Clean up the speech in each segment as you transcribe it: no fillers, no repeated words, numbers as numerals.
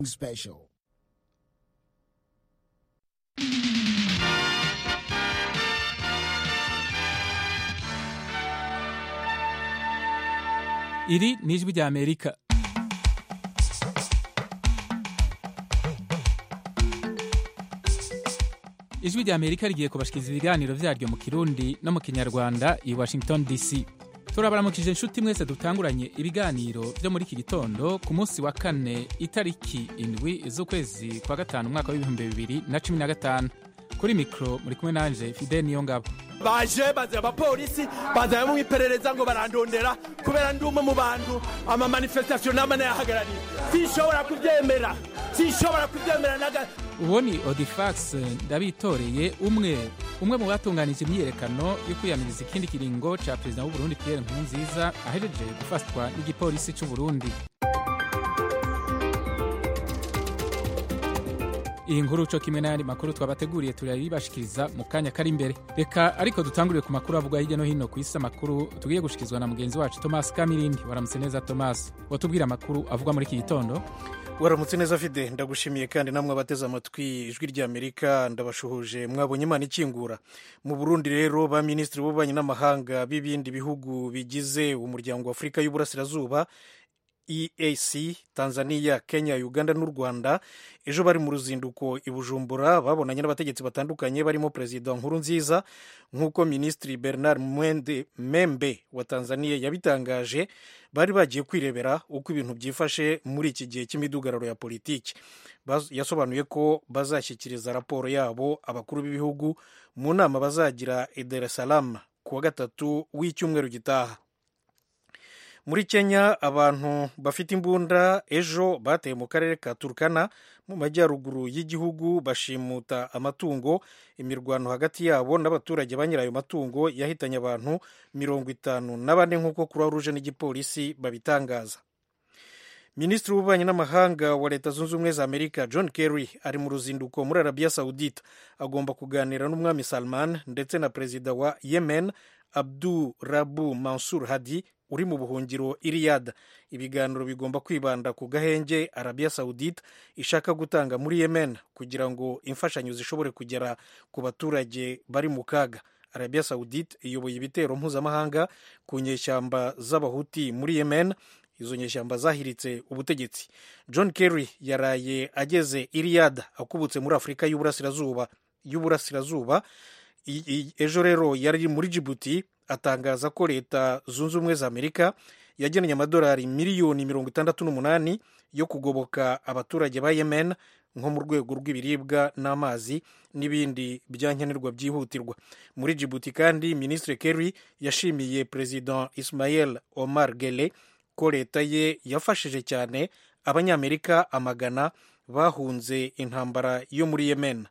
Special. Iri ni ijwi rya Amerika. Ijwi rya Amerika rigiye kubashikiriza ibiganiro vyaryo mu Kirundi no mu Kinyarwanda i Washington DC. Turabaramukije inshuti mwese dutanguranye ibiganiro vyo muri iki gitondo ku munsi wa kane itariki 7 z'ukwezi kwa gatanu umwaka wa 2015. Kuri mikro muri kumwe nanje Fidel Niyongabo. Baje abapolisi bazaye mu iperereza ngo barandondera kubera ndumwe mu bantu ama manifestation n'amana yahagarariye. Sinshobora kuvyemera naga. Uwo ni Odifax Ndabitoreye umwe mu batunganije imyiyerekano yo kwiyamiriza ikindi kiringo ca President w'u Burundi Pierre Nkurunziza ahejeje gufatwa n'igipolisi c'u Burundi. Iyi nkuru co kimwe n'ayandi makuru twabateguriye turabibashikiriza mu kanya kari imbere. Reka ariko dutangurire ku makuru avugwa hirya no hino ku isi, amakuru tugiye gushikizwa na mugenzi wacu Thomas Kamirindi. Waramutse neza Thomas, watubwira amakuru avugwa muri iki gitondo? Waramutse neza Fide, ndagushimiye kandi namwe abateze amatwi ijwi rya Amerika ndabashuhuje. Mwabonye Imana ikingura. Mu Burundi rero ba ministri b'ububanyi n'amahanga b'ibindi bihugu bigize umuryango wa Afrika y'Uburasirazuba EAC, Tanzania, Kenya, Uganda n'u Rwanda ejo bari mu ruzinduko i Bujumbura babonanye n'abategetsi batandukanye barimo President Nkurunziza nk'uko Ministri Bernard Membe wa Tanzania yabitangaje. Bari bagiye kwirebera uko ibintu byifashe muri iki gihe cy'imidugararo ya politiki. Yasobanuye ko bazashyikiriza raporo yabo abakuru b'ibihugu mu nama bazagira i Dar es Salaam kuwa gatatu w'icyumweru gitaha. Muri Kenya abantu bafite imbunda ejo bateye mu karere ka Turkana mu majyaruguru y'igihugu bashimuta amatungo. Imirwano hagati yabo n'abaturage ba nyirayo matungo yahitanye abantu 54 nk'uko Croix Rouge n'igipolisi babitangaza. Minisitiri w'ububanyi n'amahanga wa Leta Zunze Ubumwe za Amerika John Kerry ari mu ruzinduko muri Arabia Saudite. Agomba kuganira n'umwami Salman ndetse na perezida wa Yemen Abdu Rabu Mansur Hadi uri mu buhungiro i Riyadh. Ibiganiro bigomba kwibanda ku gahenge Arabia Saudite ishaka gutanga muri Yemen kugira ngo imfashanyo zishobore kugera ku baturage bari mu kaga. Arabia Saudite iyoboye ibitero mpuzamahanga ku nyeshyamba z'abahuti muri Yemen. Izo nyeshyamba zahiritse ubutegetsi. John Kerry yaraye ageze i Riyadh akubutse muri Afrika y'Uburasirazuba. Ejo rero yari muri Djibouti atangaza ko Leta Zunze Ubumwe za Amerika yagennye amadolari miliyoni 68 yo kugoboka abaturage ba Yemen nko mu rwego rw'ibiribwa n'amazi n'ibindi byankenerwa byihutirwa. Muri Djibouti kandi Ministre Kerry yashimiye President Ismail Omar Guelleh ko leta ye yafashije cyane abanyamerika amagana bahunze intambara yo muri Yemen.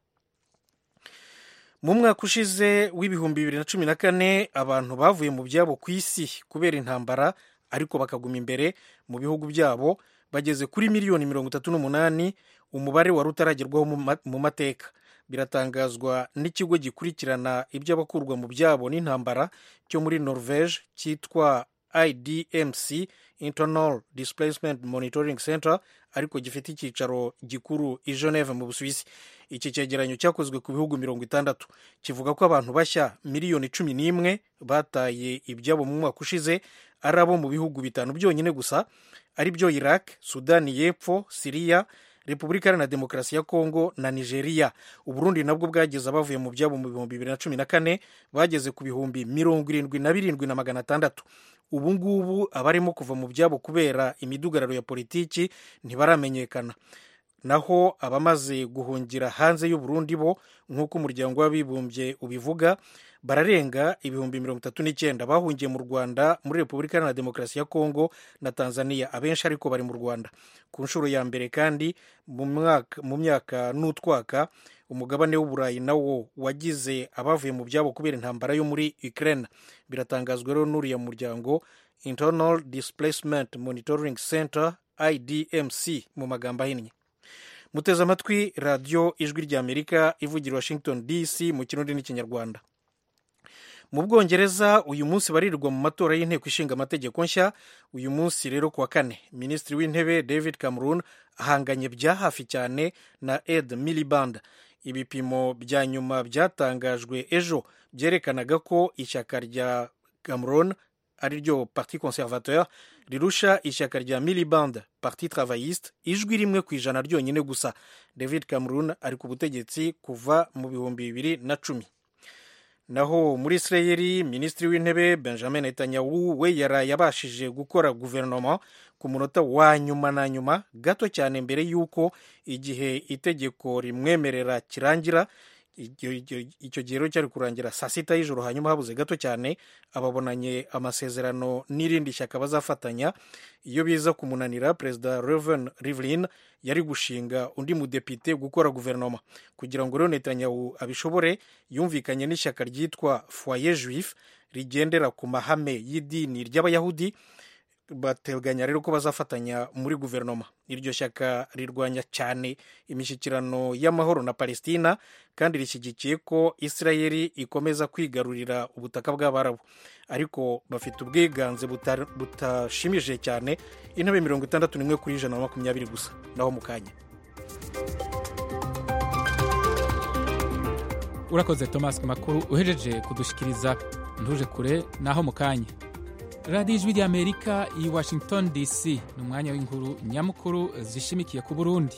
Mu mwaka ushize w'ibihumbi 2014 abantu bavuye mu byabo ku isi kubera intambara ariko bakaguma imbere mu bihugu byabo bageze kuri miliyoni 38, umubare wari utaragerwaho mu mateka. Biratangazwa n'ikigo gikurikirana iby'abakurwa mu byabo n'intambara cyo muri Norvege cyitwa IDMC, Internal Displacement Monitoring Center, ariko gifite icyicaro gikuru i Geneve mu Busuwisi. Iki cyegeranyo cyakozwe ku bihugu 60 kivuga ko abantu bashya miliyoni 11 bataye ibyabo mu mwaka ushize ari abo mu bihugu 5 byonyine gusa, ari byo Iraq, Sudani y'Epfo, Syria, Repubulika Iharanira Demokarasi ya Kongo na Nigeria. Uburundi nabwo bwageze abavuye mu byabo mu 2014 bageze ku bihumbi 77,600. Ubu ngubu abarimo kuva mu byabo kubera imidugararo ya politiki ntibaramenyekana. Naho abamaze guhungira hanze y'u Burundi bo nk'uko umuryango w'abibumbye ubivuga bararenga ibihumbi 39 bahungiye mu Rwanda, muri Repubulika Iharanira Demokarasi ya Kongo na Tanzania. Abenshi ariko bari mu Rwanda. Ku nshuro ya mbere kandi mu myaka n'utwaka umugabane w'Uburayi nawo wagize abavuye mu byabo kubera intambara yo muri Ukraine. Biratangazwa rero n'uriya muryango Internal Displacement Monitoring Center IDMC mu magambo ahinnye. Muteze amatwi radio ijwi rya Amerika ivugira Washington DC mu Kirundi n'ikinyarwanda. mu Bwongereza uyu munsi barirwa mu matora y'inteko ishinga amategeko nshya. Uyu munsi rero kuwa kane minisitiri w'intebe David Cameron ahanganye bya hafi cyane na Ed Miliband. Ibipimo bya nyuma byatangajwe ejo byerekanaga ko ishyaka rya Cameron ari ryo Parti Conservateur rirusha ishyaka rya Miliband Parti Travailliste ijwi rimwe ku ijana ryonyine gusa. David Cameron ari ku butegetsi kuva mu 2010. Naho muri Israeli minisitiri w'intebe Benjamin Netanyahu we yabashije gukora guverinoma ku munota wa nyuma na nyuma gato cyane mbere y'uko igihe itegeko rimwemerera kirangira. Icyo gihe cyari kurangira saa sita y'ijoro, hanyuma habuze gato cyane ababonanye amasezerano n'irindi shyaka bazafatanya. Iyo biza kumunanira perezida Reuven Rivlin yari gushinga undi mudepite gukora guverinoma. Kugira ngo rero Netanyahu abishobore yumvikanye n'ishyaka ryitwa Foyer Juif rigendera ku mahame y'idini ry'abayahudi. Bateganya rero ko bazafatanya muri guverinoma. Iryo shyaka rirwanya cyane imishyikirano y'amahoro na Palestina kandi rishyigikiye ko Israeli ikomeza kwigarurira ubutaka bw'Abarabu, ariko bafite ubwiganze butashimije cyane, intebe 61 kuri 120 gusa. Naho mu kanya. Urakoze Thomas ku makuru uhejeje kudushikiriza. Ntuje kure naho mu kanya. radiyo ijwi ry'Amerika i Washington DC ni umwanya w'inkuru nyamukuru zishimikiye ku Burundi.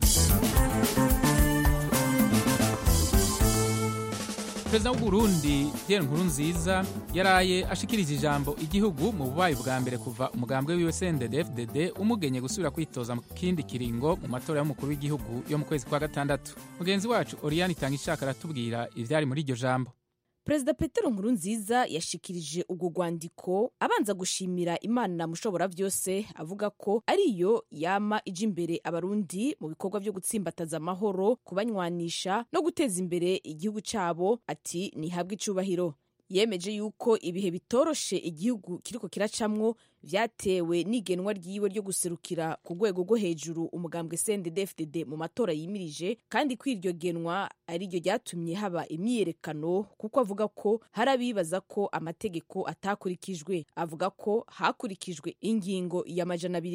Perezida w'u Burundi Pierre Nkurunziza yaraye ashikirije ijambo igihugu mu bubaye bwa mbere kuva umugambwe wiwe CNDD-FDD umugenye gusubira kwitoza mu kindi kiringo mu matora y'umukuru w'igihugu yo mu kwezi kwa gatandatu. Mugenzi wacu Oriane Itangishaka aratubwira ivyari muri iryo jambo. Perezida Petero Nkurunziza yashikirije ubwo rwandiko abanza gushimira Imana mushobora vyose, avuga ko ariyo yama ije imbere abarundi mu bikorwa vyo gutsimbataza amahoro, kubanywanisha no guteza imbere igihugu cabo. Ati nihabwe icubahiro. Yemeje yuko ibihe bitoroshe igihugu kiriko kiracamwo vyatewe n'igenwa ryiwe ryo guserukira ku rwego rwo hejuru umugambwe CNDD-FDD mu matora yimirije, kandi ko iryo genwa ari ryo ryatumye haba imyiyerekano, kuko avuga ko harabibaza ko amategeko atakurikijwe. Avuga ko hakurikijwe ingingo ya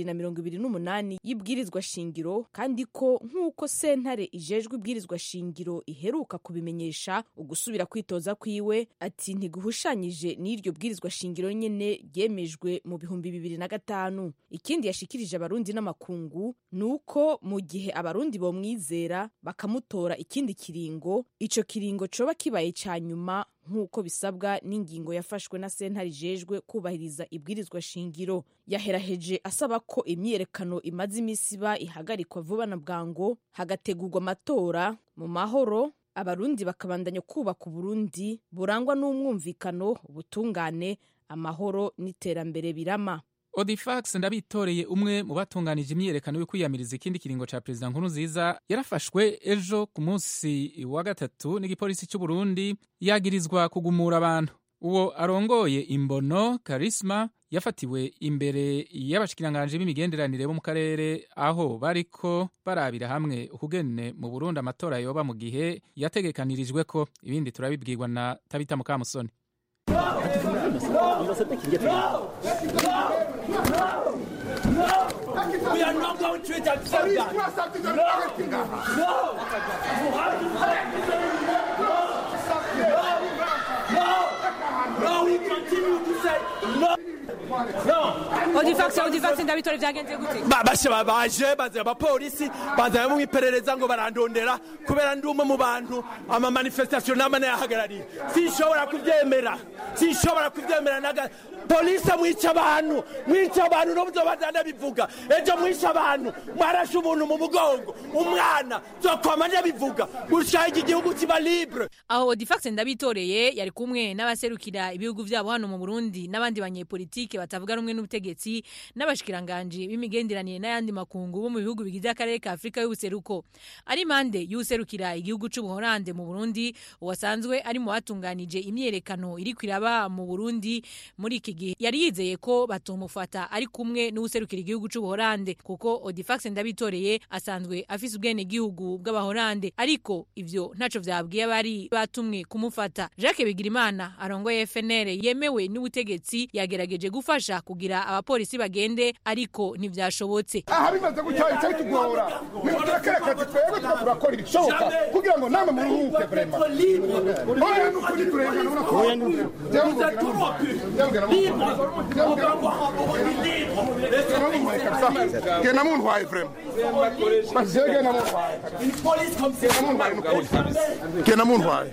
228 y'ibwirizwa shingiro, kandi ko nk'uko sentare ijejwe ibwirizwa shingiro iheruka kubimenyesha ugusubira kwitoza kwiwe, ati ntiguhushanyije n'iryo bwirizwa shingiro nyene ryemejwe mu 2005. Ikindi yashikirije abarundi n'amakungu nuko mu gihe abarundi bomwizera bakamutora ikindi kiringo, ico kiringo coba kibaye ca nyuma nk'uko bisabwa n'ingingo yafashwe na sentare ijejwe kubahiriza ibwirizwa shingiro. Yaheraheje asaba ko imyiyerekano imaze imisi iba ihagarikwa vuba na bwango, hagategurwa amatora mu mahoro, abarundi bakabandanya kubaka Uburundi burangwa n'umwumvikano, ubutungane, amahoro n'iterambere birama. Odifax Ndabitoreye, umwe mu batunganije imyiyerekano yo kwiyamiriza ikindi kiringo ca Perezida Nkurunziza, yarafashwe ejo ku munsi wa gatatu n'igipolisi cy'u Burundi yagirizwa kugumura abantu. Uwo arongoye Imbono Charisma yafatiwe imbere y'abashikiranganje b'imigenderanire bo mu karere, aho bariko barabira hamwe ukugene mu Burundi amatora yoba mu gihe yategekanirijwe ko. Ibindi turabibwirwa na Tabita Mukamusoni. We are not going to accept that. No, we continue to say no. Odifax Ndabitoreye vyagenze gute? Baje baza abapolisi baza mu iperereza ngo barandondera kubera ndumwe mu bantu ama manifestation n'amane yahagarariye. Sinshobora kuvyemera naga polisi mwica abantu no buzobazana bivuga. Ejo mwica abantu mwarashe umuntu mu mugongo umwana zokwamanya bivuga gushaka igihugu kiba libre. Aho Odifax Ndabitoreye yari kumwe n'abaserukira ibihugu vyabo hano mu Burundi n'abandi banyepolitike batavuga rumwe n'ubutegetsi n'abashikiranganje b'imigenderanire n'ayandi makungu bo mu bihugu bigize akarere ka Afrika y'ubuseruko. Ari mande y'userukira igihugu c'u Buholande mu Burundi, uwasanzwe ari mu batunganije imyerekano iri kwiraba mu Burundi muri iki igihe yari yizeye ko batomufata ari kumwe n'userukira igihugu c'Ubuholande kuko Odifax Ndabitoreye asanzwe afise ubwene gihugu bw'Abahorande ariko ivyo ntaco vyabwiye abari batumwe kumufata. Jacques Bigirimana arongoye FNL yemewe n'ubutegetsi yagerageje gufasha kugira abapolisi bagende ariko ntivyashobotse. Aha bimaze gucyari cyari tugora. Nimuturakerekaje twebwe turakora ibishoboka kugira ngo namwe muruhuke vraiment. Oya n'ukuri turengana n'uko. Oya Gena mun waay vraiment. Masjege na mun waay. Gena mun waay.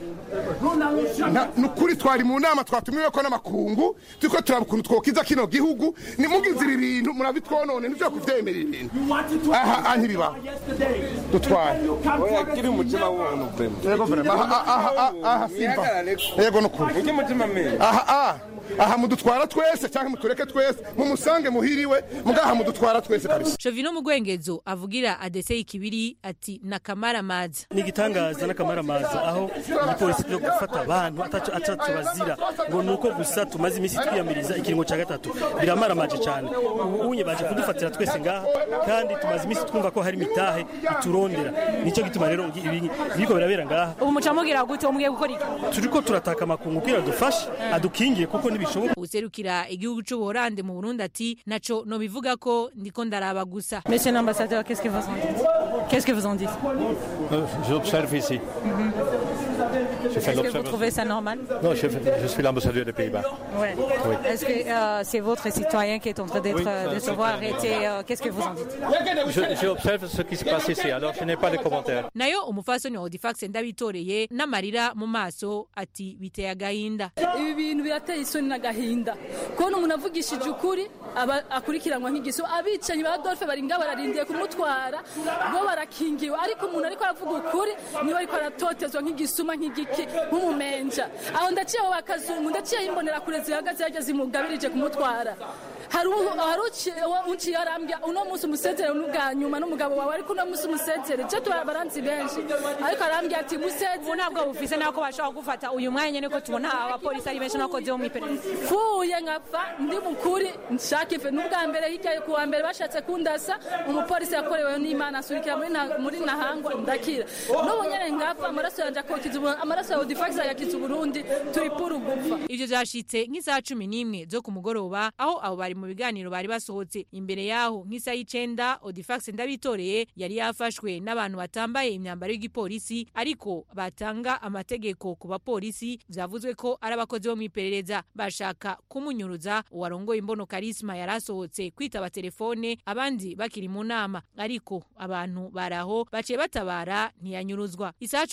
Nukuri twari mu nama twatumiwe ko n'amakungu tuko turabukuntu twokiza kino gihugu nimugizira ibintu murabitwonone nivyo kuvyemerera ibintu aha antibiba dutwaye oya kiri umutima w'umuntu vraiment yego vraiment aha simba yego nukuri uje mutima me aha mudutwara twese cyangwa mutureke twese mumusange muhiriwe mugaha mudutwara twese kabisa. Shovino Mugwengezo avugira ADC ikibiri ati nakamara mazi ni gitangaza nakamara mazi aho ipolisi byo gufata abantu atacu bazira ngo nuko gusa tumaze imisi twiyamiriza ikiringo ca gatatu biramara maje cyane unye baje kudufatira twese ngaha kandi tumaze imisi twumva ko hari mitahe iturondera nico gituma rero ibiko birabera ngaha ubu mucamugira gute umwe gukora iki turiko turataka makungu kira dufashe adukingiye kuko nibishoboka. Userukira igihugu c'Ubuholande mu Burundi ati naco no bivuga ko ndiko ndaraba gusa. Monsieur l'ambassadeur, qu'est-ce que vous en dites? Qu'est-ce que vous en dites? J'observe ici. Est-ce que vous trouvez ça normal? Non, je suis l'ambassadeur des Pays-Bas. Ouais. Oui. Est-ce que c'est votre citoyen qui est en train de se voir arrêté? Qu'est-ce que vous en dites? J'observe ce qui se passe ici, alors je n'ai pas de commentaires. Nayo umufasoni wa Odifax Ndabitoreye n'amarira mu maso ati biteye agahinda. Ibi bintu birateye isoni n'agahinda. Kubona umuntu avugishije ukuri akurikiranwa nk'igiso abicanyi ba Adolphe baringa bararindiye kumutwara bo barakingiwe ariko umuntu ariko aravuga ukuri niwe ariko aratotezwa nk'igisuma nk'igiki nk'umumenja aho ndaciye bakazungu ndaciye imbonera kure zihagaze yageze imugabirije kumutwara unciye arambya uno munsi umusezere n'ubwa nyuma n'umugabo wawe ariko uno munsi umusezere cyo baranzi benshi ariko arambya ati musezere ntabwo bufise nako bashaka gufata uyu mwanya niko tubona abapolisi ari benshi nako zo mu iperereza fuye ngapfa ndi mukuri nshaka ife n'ubwa mbere hirya ku wa mbere bashatse kundasa umupolisi yakorewe n'Imana asurikira muri nahangwa ndakira n'ubu nyene ngapfa amaraso yanje akokiza amaraso ya Odifax yakiza Burundi turi puru gupfa. Ivyo vyashitse nk'isaha 11 zo ku mugoroba aho abo bari mu biganiro bari basohotse imbere yaho nk'isaha 9 Odifax Ndabitoreye yari yafashwe n'abantu batambaye imyambaro y'igipolisi ariko batanga amategeko ku bapolisi vyavuzwe ko ari abakozi bo mu iperereza bashaka kumunyuruza uwarongoye imbono Karisma yarasohotse kwitaba telefone abandi bakiri mu nama ariko abantu baraho baciye batabara ntiyanyuruzwa. Isaha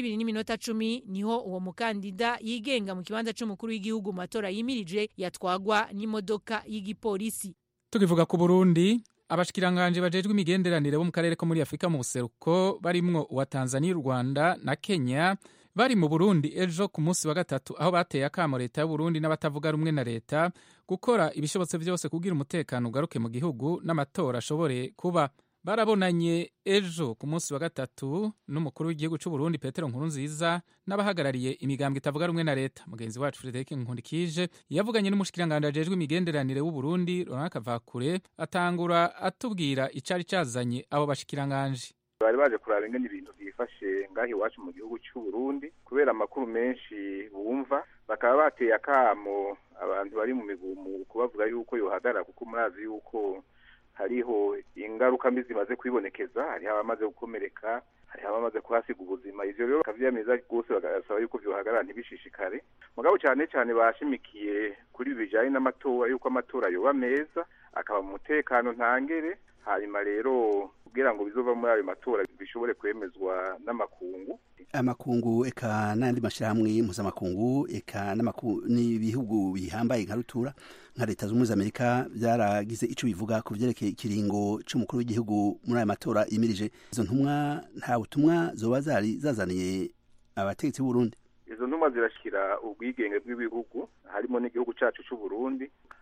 12:10 niho uwo mukandida yigenga mu kibanza c'umukuru w'igihugu matora yimirije yatwagwa n'imodoka y'igipolisi. Tukivuga ku Burundi abashikiranganje bajejwe imigenderanire bo mu karere ko muri Afrika mu buseruko barimwo uwa Tanzania, Rwanda na Kenya bari mu Burundi ejo ku munsi wa gatatu aho bateye akamo leta y'u Burundi n'abatavuga rumwe na leta gukora ibishobotse byose kugira umutekano ugaruke mu gihugu n'amatora ashobore kuba. Barabonanye ejo ku munsi wa gatatu n'umukuru w'igihugu cy'u Burundi Petero Nkurunziza n'abahagarariye imigambwe itavuga rumwe na leta. Mugenzi wacu Frederic Nkundikije yavuganye n'umushikiranganje ajejwe imigenderanire w'u Burundi Laurent Kavakure atangura atubwira icari cazanye abo bashikiranganje. Bari baje kuraba ingene ibintu byifashe ngaho iwacu mu gihugu cy'u Burundi kubera amakuru menshi bumva bakaba bateye akamo abantu bari mu migumu kubavuga yuko yohagara kuko murazi yuko hariho ingaruka mbi zimaze kwibonekeza, hariho abamaze gukomereka, hariho abamaze kuhasiga ubuzima. Ivyo rero bakavyemeza rwose bagasaba yuko vyohagarara ntibishishikare. Mugabo cyane cyane bashimikiye kuri bijanye n'amatora yuko amatora yoba meza akaba mu mutekano ntangere, hanyuma rero kugira ngo bizova muri ayo matora bishobore kwemezwa n'amakungu. Amakungu eka n'andi mashirahamwe mpuzamakungu eka n'ibihugu bihambaye nka rutura nka leta z'ubumwe z'Amerika byaragize ico bivuga ku vyerekeye ikiringo c'umukuru w'igihugu muri aya matora yimirije. Izo ntumwa nta butumwa zoba zazaniye abategetsi b'u Burundi. Izo ntumwa zirashikira ubwigenge bw'ibihugu harimo n'igihugu cacu c'u Burundi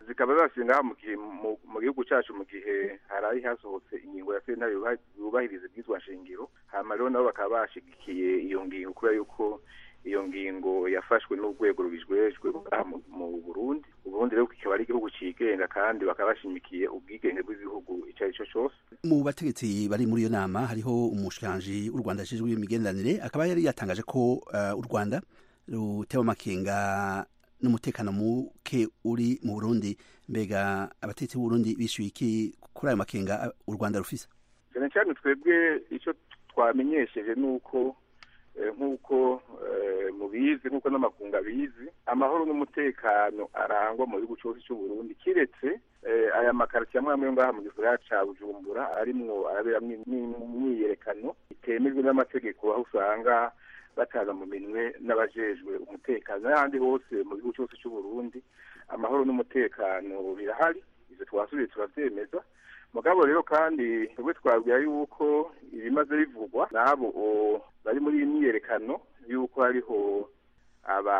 zikaba zashinga mu gihugu cyacu mu gihe harayi hasohotse ingingo ya sentare yubahiriza ibyizwa nshingiro hama rero nabo bakaba bashigikiye iyo ngingo kubera yuko iyo ngingo yafashwe n'urwego rubijwejwe mu Burundi. Uburundi rero kikaba ari igihugu cigenga kandi bakaba bashimikiye ubwigenge bw'igihugu icyo ari cyo cyose. Mu bategetsi bari muri iyo nama hariho umushikiranganji w'u Rwanda ajejwe imigenderanire akaba yari yatangaje ko u Rwanda rutewe amakenga n'umutekano muke uri mu Burundi. Mbega abategetsi b'u Burundi bishyuye iki kuri ayo makenga u Rwanda rufise? Cyane cyane twebwe icyo twamenyesheje nuko nk'uko mubizi nk'uko n'amakunga bizi amahoro n'umutekano arangwa mu gihugu cyose cy'u Burundi kiretse aya makaritiye amwe ngaha mu gisagara ca Bujumbura arimwo araberamwo imyiyerekano itemejwe n'amategeko aho usanga bataza mu minwe n'abajejwe umutekano n'ahandi hose mu gihugu cyose cy'u Burundi amahoro n'umutekano birahari. Ivyo twasubiye turavyemeza. Mugabo rero kandi twebwe twabwira yuko ibimaze bivugwa nabo bari muri iyi myiyerekano yuko hariho aba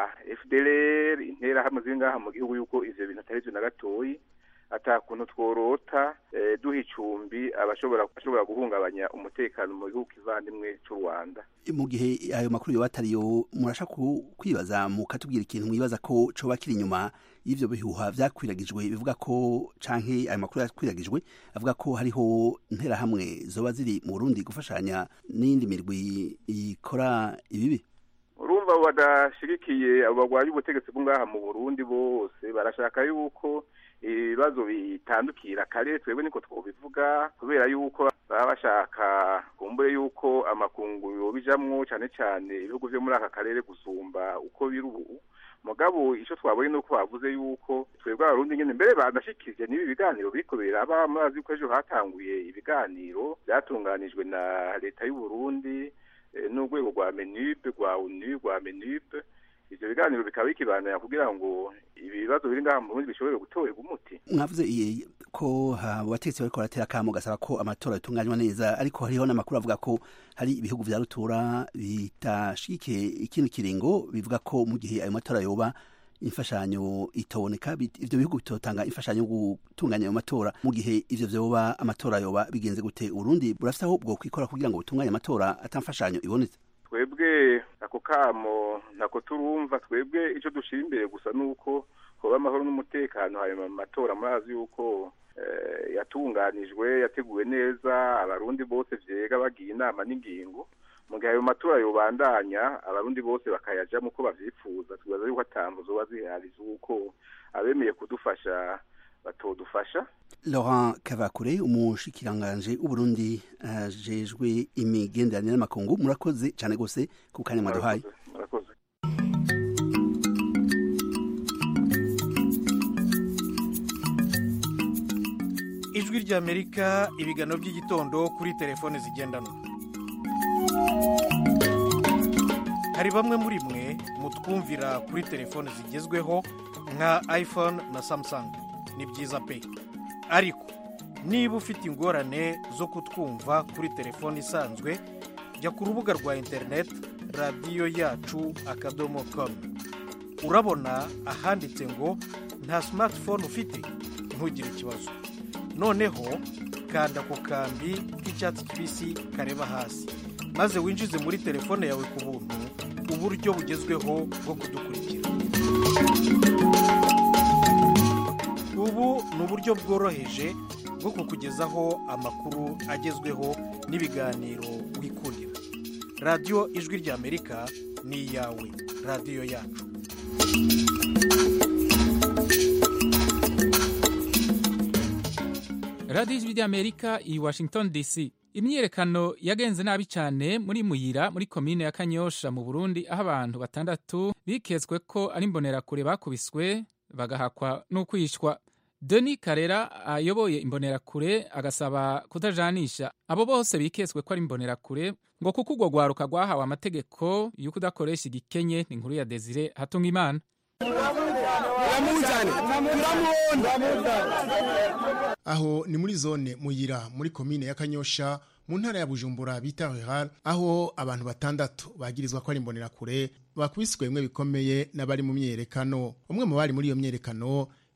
FDLR intera hamwe zingaha mu gihugu yuko ivyo bintu atari byo na gatoyi atakuntu tworota duha icumbi abashobora guhungabanya umutekano mu gihugu kivandimwe cy'u Rwanda. Mu gihe ayo makuru yo batariyo murashaka kwibaza mukatubwira ikintu mwibaza ko coba kiri inyuma y'ivyo bihuha vyakwiragijwe bivuga ko canke ayo makuru yakwiragijwe avuga ko hariho intera hamwe zoba ziri mu Burundi gufashanya n'indi mirwi ikora ibibi? Urumva badashigikiye abo bagwaye ubutegetsi bw'ngaha mu Burundi bose barashaka yuko ibibazo bitandukira kare twebwe niko twobivuga kubera yuko baba bashaka kumbure yuko amakungu yobijamwo cyane cyane ibihugu byo muri aka karere gusumba uko biri ubu. Mugabo ico twabonye nuko bavuze yuko twebwe abarundi nyene mbere badashikije n'ibi biganiro biriko biraba amazi ko ejo hatanguye ibiganiro byatunganijwe na leta y'u Burundi n'urwego rwa MENUP rwa ONU rwa MENUP. Ivyo biganiro bikaba bikibanira kugira ngo ibibazo biri ngaha mu Burundi bishobore gutorerwa umuti. Mwavuze ko abategetsi bariko baratera akamo gasaba ko amatora yatunganywa neza ariko hariho n'amakuru avuga ko hari ibihugu vya rutura bitashikiye ikindi kiringo bivuga ko mu gihe ayo matora yoba imfashanyo itaboneka ivyo bihugu bitotanga imfashanyo gutunganya ayo matora mu gihe ivyo vyoba amatora yoba bigenze gute Burundi burafite aho bwo kwikora kugira ngo butunganye amatora atamfashanyo ibonetse? Twebwe ako kamo nako turumva. Twebwe ico dushira imbere gusa nuko hoba amahoro n'umutekano hanyuma amatora murazi yuko yatunganijwe yateguwe neza abarundi bose vyega bagiye inama n'ingingo mu gihe ayo matora yobandanya abarundi bose bakayajamo uko bavyifuza. Twibaza yuko atambo zoba zihariza uko abemeye kudufasha batodufasha. Laurent Kavakure umushikiranganje w'Uburundi ajejwe imigenderanire n'amakungu murakoze cyane gose ku kanya mwaduhaye. Murakoze. Ijwi ry'Amerika ibigano by'igitondo kuri telefone zigendanwa. Hari bamwe muri mwe mutwumvira kuri telefone zigezweho nka iPhone na Samsung. Ni byiza pe. Ariko niba ufite ingorane zo kutwumva kuri telefone isanzwe jya ku rubuga rwa internet radio yacu @com. Urabona ahanditse ngo nta smartphone ufite ntugire ikibazo. Noneho kanda ku kambi k'icyatsi kibisi kareba hasi maze winjize muri telefone yawe ku buntu uburyo bugezweho bwo kudukurikira. Ubu ni uburyo bworoheje bwo kukugezaho amakuru agezweho n'ibiganiro wikundira. Radio Ijwi ry'Amerika ni iyawe, radio yacu. Radio Ijwi ry'Amerika i Washington DC. Imyiyerekano yagenze nabi cyane muri Muyira muri komine ya Kanyosha mu Burundi aho abantu batandatu bikezwe ko ari imbonerakure bakubiswe bagahakwa n'ukwishwa. Denis Karera ayoboye imbonerakure agasaba kutajanisha abo bose bikezwe ko ari imbonerakure ngo kuko urwo rwaruka rwahawe amategeko yo kudakoresha igikenye. Ni inkuru ya Desire Hatungimana. Aho ni muri zone Muyira muri komine ya Kanyosha mu ntara ya Bujumbura bita Rural, aho abantu batandatu bagirizwa ko ari imbonerakure bakubiswe bimwe bikomeye n'abari mu myerekano. Umwe mu bari muri iyo myerekano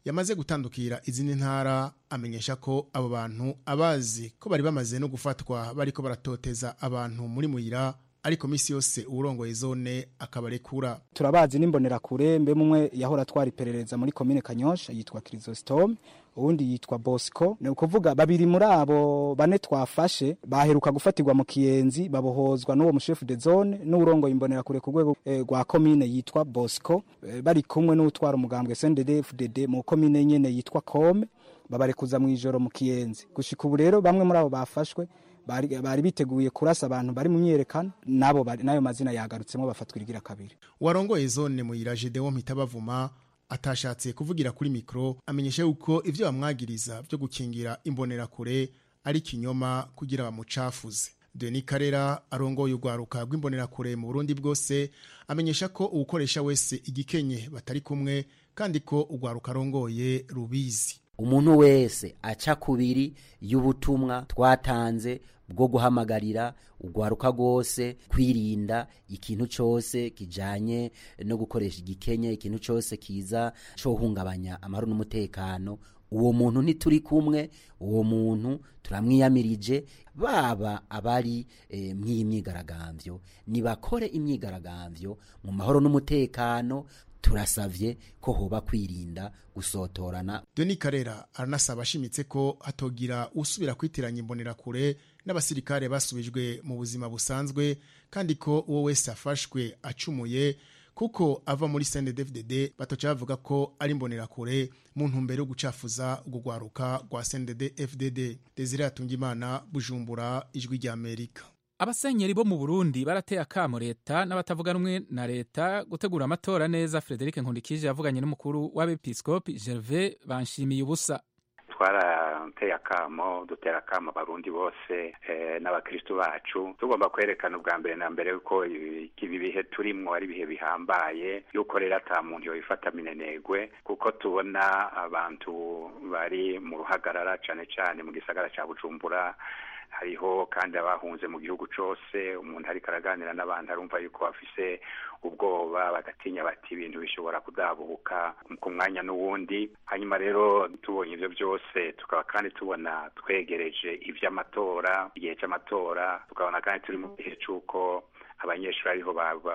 yamaze gutandukira izindi ntara amenyesha ko abo bantu abazi ko bari bamaze no gufatwa bariko baratoteza abantu muri Muyira ariko misi yose urongoye zone akabarekura. Turabazi n'imbonera kure mbe mumwe yahora twari perereza muri commune Kanyosha yitwa Chrysostome uwundi yitwa Bosco, ni ukuvuga babiri muri abo bane twafashe baheruka gufatirwa mu Kiyenzi babohozwa n'uwo mushefu de zone n'urongoye imbonera kure ku rwego rwa commune yitwa Bosco, bari kumwe n'utwara umugambwe CNDD-FDD mu commune nyene yitwa Kome, babarekuza mu ijoro mu Kiyenzi. Gushika ubu rero bamwe muri abo bafashwe bari biteguye kurasa abantu bari mu myerekano nabo nayo mazina yagarutsemo bafatwa irigira kabiri. Warongoye zone Muyira Gedeon Mpitabavuma atashatse kuvugira kuri mikro amenyesha yuko ivyo bamwagiriza byo gukingira imbonera kure ari kinyoma kugira bamucafuze. Denis Karera arongoye urwaruka rw'imbonera kure mu Burundi bwose amenyesha ko uwukoresha wese igikenye batari kumwe kandi ko urwaruka arongoye rubizi. Umuntu wese aca kubiri y'ubutumwa twatanze bwo guhamagarira urwaruka rwose kwirinda ikintu cyose kijanye no gukoresha igikenye, ikintu cyose kiza cyo hungabanya amahoro n'umutekano, uwo muntu ntituri kumwe, uwo muntu turamwiyamirije. Baba abari mw'imyigaragambyo nibakore imyigaragambyo mu mahoro n'umutekano, turasavye ko hoba kwirinda gusotorana. Denis Karera aranasaba ashimitse ko atogira usubira kwitiranya imbonera kure n'abasirikare basubijwe mu buzima busanzwe kandi ko uwo wese afashwe acumuye kuko ava muri CNDD-FDD batoca bavuga ko ari imbonera kure mu ntumbero yo gucafuza urwaruka rwa CNDD-FDD. Desire Atungimana, Bujumbura, Ijwi rya Amerika. Abasenyeri bo mu Burundi barateye akamo leta n'abatavuga rumwe na leta gutegura amatora neza. Frederic Nkundikije yavuganye n'umukuru w'abepiskopi Gervais Banshimiye ubusa. Twarateye akamo, dutera akamo abarundi bose n'abakristo bacu, tugomba kwerekana ubwa mbere na mbere ko ibi bihe turimwo ari bihe bihambaye, yuko rero ata muntu yoifata minenegwe, kuko tubona abantu bari mu ruhagarara cane cane mu gisagara ca Bujumbura. Hariho kandi abahunze mu gihugu cose, umuntu ariko araganira n'abantu arumva yuko bafise ubwoba, bagatinya bati ibintu bishobora kudabuka ku mwanya n'uwundi. Hanyuma rero tubonye ivyo byose, tukaba kandi tubona twegereje ivy'amatora, igihe c'amatora, tukabona kandi turi mu gihe c'uko abanyeshuri ariho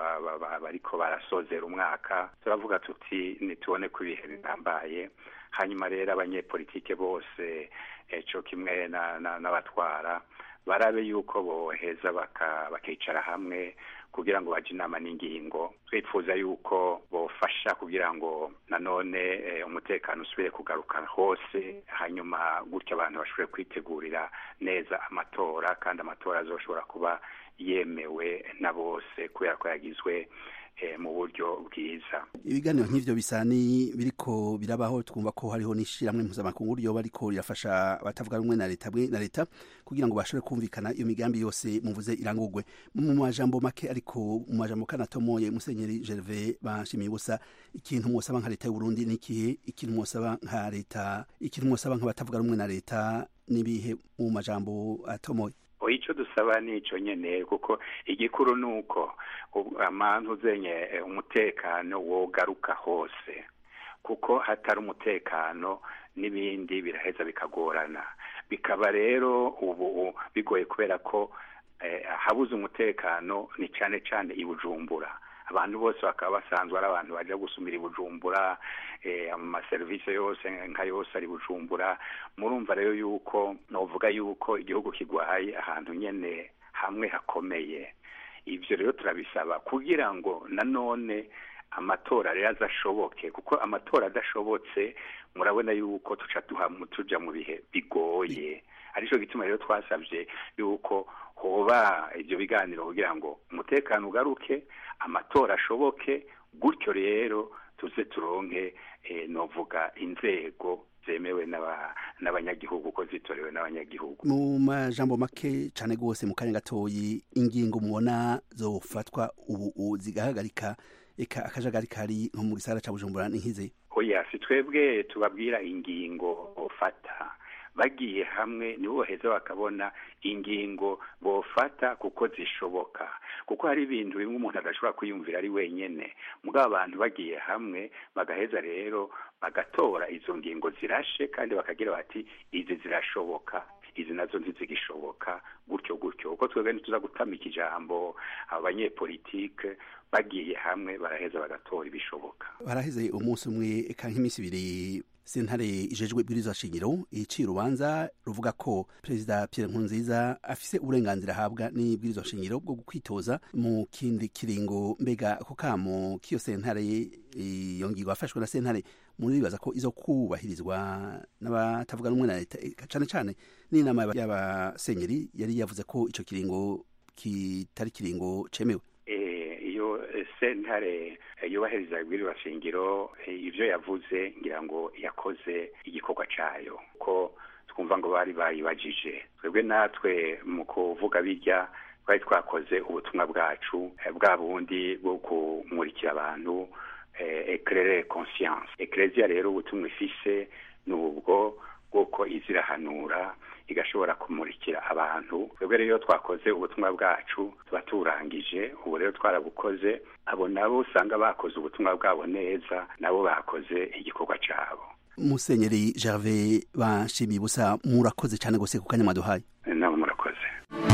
bariko barasozera umwaka. Turavuga tuti nitubone ku bihe bihambaye, hanyuma rero abanyepolitike bose eco kimwe n'abatwara barabe yuko boheza bakicara hamwe kugira ngo baje inama n'ingingo. Twifuza yuko bofasha kugira ngo nanone umutekano usubire kugaruka hose, hanyuma gutyo abantu bashobore kwitegurira neza amatora, kandi amatora azoshobora kuba yemewe na bose kubera ko yagizwe mu buryo bwiza. Ibiganiro nk'ivyo bisani biriko birabaho, twumva ko hariho n'ishiramwe mpuzamakungu ryo bariko rirafasha abatavuga rumwe na leta kugira ngo bashobore kumvikana iyo migambi yose muvuze irangurwe. Mu majambo make ariko mu majambo kanatomoye, Musenyeri Gervais Banshimiye ubusa, ikintu mwosaba nka leta y'u Burundi nikihe? Ikintu mwosaba nka leta, ikintu mwosaba nk'abatavuga rumwe na leta nibihe mu majambo atomoye? Ico dusaba nico nyene, kuko igikuru nuko amantu zenye umutekano wogaruka hose, kuko hatari umutekano n'ibindi biraheza bikagorana. Bikaba rero ubu bigoye kubera ko habuze umutekano ni cane cane i Bujumbura. Abantu bose bakaba basanzwe ari abantu baje gusumira i Bujumbura, amaserivisi yose nka yose ari Bujumbura. Murumva rero yuko novuga yuko igihugu kigwaye ahantu nyene hamwe hakomeye. Ivyo rero turabisaba kugira ngo nanone amatora rero azashoboke, kuko amatora adashobotse murabona yuko tuja mu bihe bigoye. Arico gituma rero twasavye yuko hoba ivyo biganiro kugira ngo umutekano ugaruke, amatora ashoboke, gutyo rero tuze turonke novuga inzego zemewe n'abanyagihugu, ko zitorewe n'abanyagihugu. Mu majambo make cane gose mu kanya gatoyi, ingingo mubona zofatwa ubu zigahagarika eka akajagari kari nko mu gisagara ca Bujumbura n'inkize? Oya, si twebwe tubabwira ingingo ofata, bagiye hamwe nibo baheza bakabona ingingo bofata kuko zishoboka, kuko hari ibintu bimwe umuntu adashobora kwiyumvira ari wenyene, mugabo abantu bagiye hamwe bagaheza rero bagatora izo ngingo zirashe kandi bakagira bati izi zirashoboka, izi nazo ntizigishoboka, gutyo gutyo. Uko twebwe ntituza gutamika ijambo abanyepolitike, bagiye hamwe baraheza bagatora ibishoboka. Baraheze umunsi umwe eka nk'iminsi ibiri sentare ijejwe ibwirizwa shingiro iciye urubanza ruvuga ko Perezida Pierre Nkurunziza afise uburenganzira ahabwa n'ibwirizwa shingiro bwo kwitoza mu kindi kiringo. Mbega ako kamo k'iyo sentare iyo ngingo afashwe na sentare muri bibaza ko izo kubahirizwa n'abatavuga rumwe na leta, cane cane n'inama y'abasenyeri yari yavuze ko ico kiringo kitari kiringo cemewe? Iyo sentare yubahiriza ibwirizwa shingiro ivyo yavuze ngira ngo yakoze igikorwa cayo, ko twumva ngo bari bayibajije. Twebwe natwe mu kuvuga birya twari twakoze ubutumwa bwacu bwa bundi bwo kumurikira abantu, éclairer conscience. Ecclesia rero ubutumwa ifise nubwo bwoko izirahanura igashobora kumurikira abantu. Twebwe rero twakoze ubutumwa bwacu tuba turangije, ubu rero twarabukoze. Abo nabo usanga bakoze ubutumwa bwabo neza, nabo bakoze igikorwa cabo. Musenyeri Gervais Banshimibusa, murakoze cyane gose ku kanya mwaduhaye. Nabo murakoze.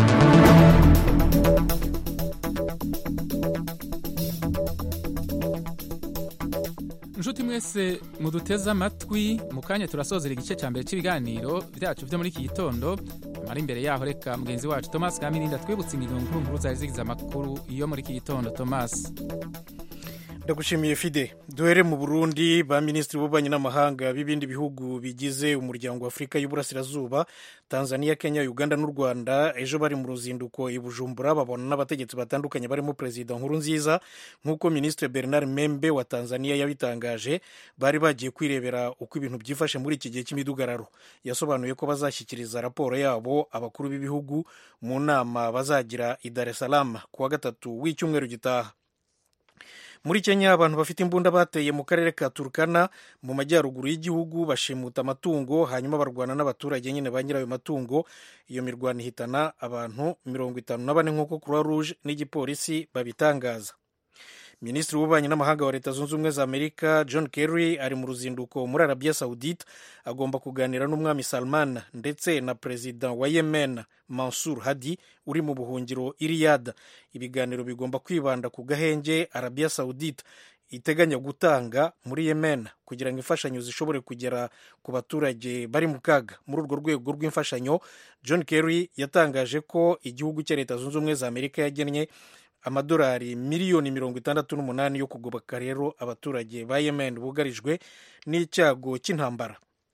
Nshuti mwese muduteze amatwi, mu kanya turasozera igice cya mbere cy'ibiganiro byacu byo muri iki gitondo. Mari imbere yaho reka mugenzi wacu Thomas Kamirinda twibutse ingingo nkuru zari zigize amakuru iyo muri iki gitondo. Thomas. Ndagushimiye Fide. Duhere mu Burundi, ba minisitiri b'ububanyi n'amahanga b'ibindi bihugu bigize umuryango wa Afurika y'Uburasirazuba, Tanzania, Kenya, Uganda n'u Rwanda ejo bari mu ruzinduko i Bujumbura babona n'abategetsi batandukanye barimo Perezida Nkurunziza. Nk'uko Minisitiri Bernard Membe wa Tanzania yabitangaje, bari bagiye kwirebera uko ibintu byifashe muri iki gihe cy'imidugararo. Yasobanuye ko bazashyikiriza raporo yabo abakuru b'ibihugu mu nama bazagira i Dar es Salaam kuwa gatatu w'icyumweru gitaha. Muri Kenya, abantu bafite imbunda bateye mu karere ka Turkana mu majyaruguru y'igihugu bashimuta amatungo, hanyuma barwana n'abaturage nyine ba nyirayo matungo. Iyo mirwano ihitana abantu 54 nk'uko Croix Rouge n'igipolisi babitangaza. Minisitiri w'ububanyi n'amahanga wa Leta Zunze Ubumwe za Amerika John Kerry ari mu ruzinduko muri Arabia Saudite, agomba kuganira n'umwami Salman ndetse na Perezida wa Yemen Mansour Hadi uri mu buhungiro i Riyadh. Ibiganiro bigomba kwibanda ku gahenge Arabia Saudite iteganya gutanga muri Yemen kugira ngo imfashanyo zishobore kugera ku baturage bari mu kaga. Muri urwo rwego rw'imfashanyo, John Kerry yatangaje ko igihugu cya Leta Zunze Ubumwe za Amerika yagennye amadolari miliyoni 68 yo kugoboka rero abaturage ba Yemen bugarijwe n'icyago cy'intambara.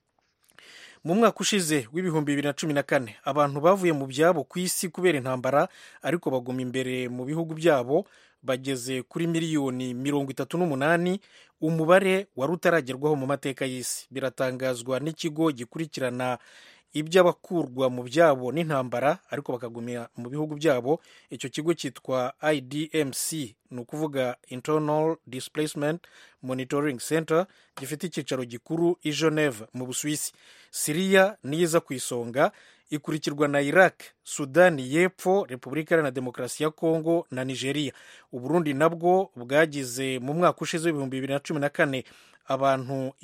Mu mwaka ushize w'ibihumbi 2014 abantu bavuye mu byabo ku isi kubera intambara ariko baguma imbere mu bihugu byabo bageze kuri miliyoni 38, umubare wari utaragerwaho mu mateka y'isi. Biratangazwa n'ikigo gikurikirana iby'abakurwa mu byabo n'intambara ariko bakagumira mu bihugu byabo. Icyo kigo cyitwa IDMC, ni ukuvuga Internal Displacement Monitoring Center, gifite icyicaro gikuru i Geneve mu Busuwisi. Syria niyo iza ku isonga, ikurikirwa na Iraq, Sudani y'Epfo, Repubulika Iharanira Demokarasi ya Kongo na Nigeria. Uburundi nabwo bwagize mu mwaka ushize w'ibihumbi 2014 abantu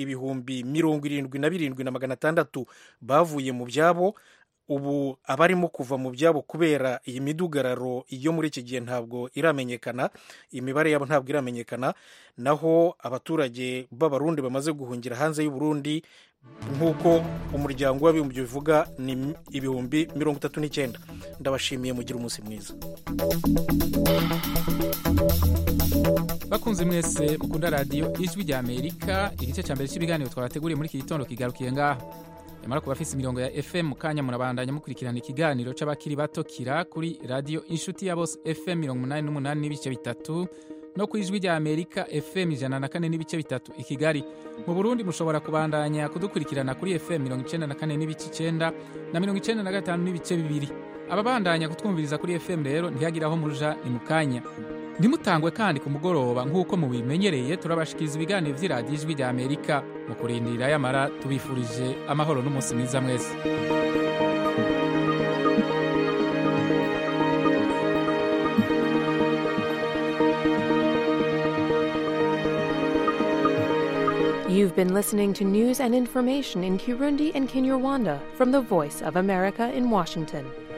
77,600 bavuye mu byabo. Ubu abarimo kuva mu byabo kubera iyi midugararo iyo muri iki gihe ntabwo iramenyekana, imibare yabo ntabwo iramenyekana. Naho abaturage b'Abarundi bamaze guhungira hanze y'u Burundi nk'uko umuryango w'abibumbye bivuga ni 39,000. Ndabashimiye, mugira umunsi mwiza. Bakunze mwese mukunda radio Ijwi rya Amerika, igice cya mbere cy'ibiganiro twabateguriye muri iki gitondo kigarukiye ngaha. Yamara kuba afise imirongo ya FM mukanya murabandanya mukurikirana ikiganiro c'abakiri bato kira kuri radio Inshuti ya Bose FM 88 n'ibice bitatu no ku Ijwi rya Amerika FM 104 n'ibice bitatu i Kigali. Mu Burundi mushobora kubandanya kudukurikirana kuri FM 94 n'ibice 9 na 95 n'ibice 2. Ababandanya kutwumviriza kuri FM rero ntihagiraho muruja ni mukanya. ntimutangwe kandi ku mugoroba nk'uko mubimenyereye turabashikiriza ibiganiro vy'iradiyo ijwi rya amerika mu kurindira yamara tubifurije amahoro n'umunsi mwiza mwese. You've been listening to news and information in Kirundi and Kinyarwanda from the Voice of America in Washington.